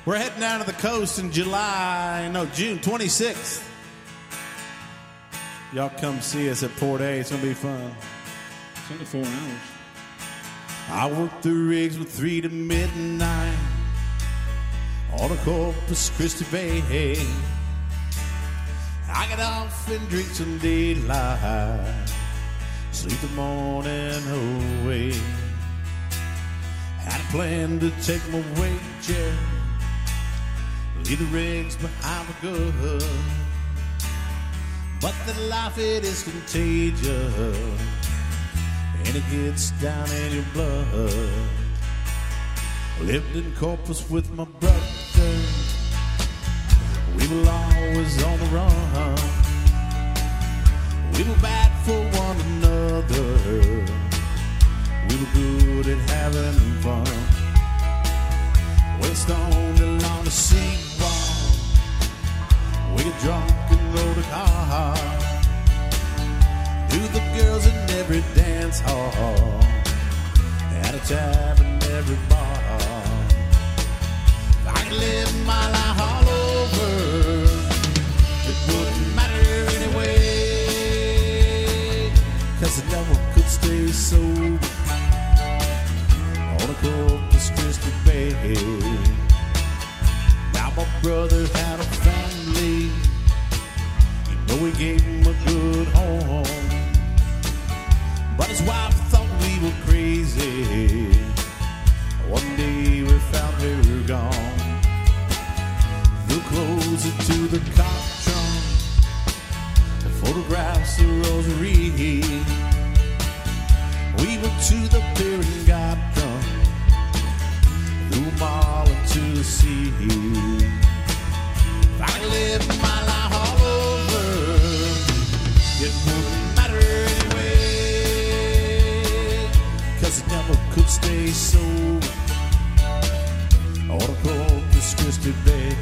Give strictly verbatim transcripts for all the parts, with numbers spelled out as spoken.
We're heading down to the coast in July, no, June twenty-sixth. Y'all come see us at Port A. It's going to be fun. It's only four hours. I work the rigs from three to midnight on a Corpus Christi Bay. I get off and drink some daylight, sleep the morning away. Had a plan to take my wages, leave the rigs behind for good. But the life, it is contagious, and it gets down in your blood. Lived in Corpus with my brother, we were always on the run. We were bad for one another, we were good at having fun. Went stoned along the seawall, we get drunk and rode a car through the girls in every dance hall, at a tab in every bar. I could live my life all over, it wouldn't matter anyway, 'cause I never could stay sober on a Corpus Christi Bay. Now my brother had a family, you know he gave him a good home, but his wife thought we were crazy. One day we found her gone, flew closer to the car trunk, the photographs of Rosary. We went to the pier and got drunk, threw them all into the sea. If I could live my life all over, it wouldn't matter anyway, 'cause I never could stay sober on a Corpus Christi Bay.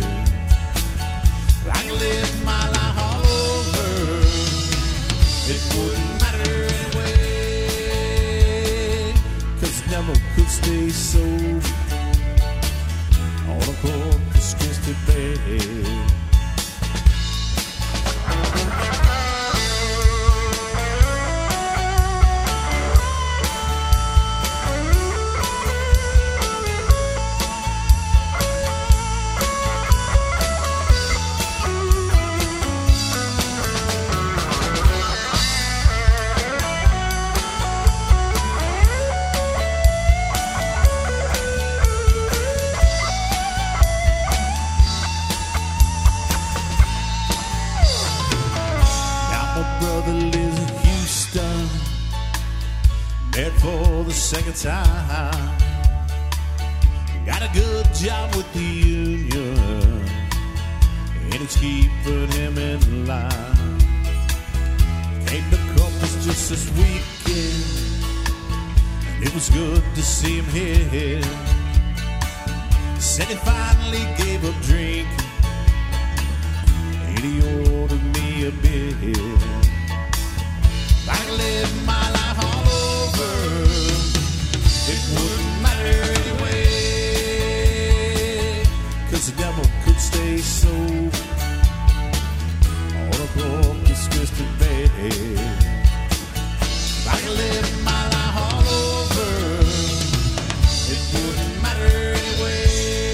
I could live my life all over, it wouldn't matter anyway, 'cause I never could stay sober on a Corpus Christi Bay. For the second time, got a good job with the union, and it's keeping him in line. Came to Corpus just this weekend, and it was good to see him here. Said he finally gave up drinking, and he ordered me a beer. I can live my life all over, it wouldn't matter anyway, 'cause I never could stay sober on a Corpus Christi Bay. I can live my life all over, it wouldn't matter anyway,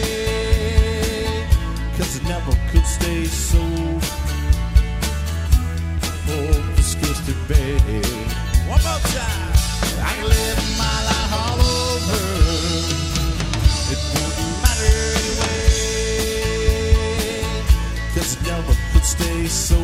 'cause I never could stay sober Corpus Christi Bay. One more time. I can live my life all over, it wouldn't matter anyway, 'cause I never could stay sober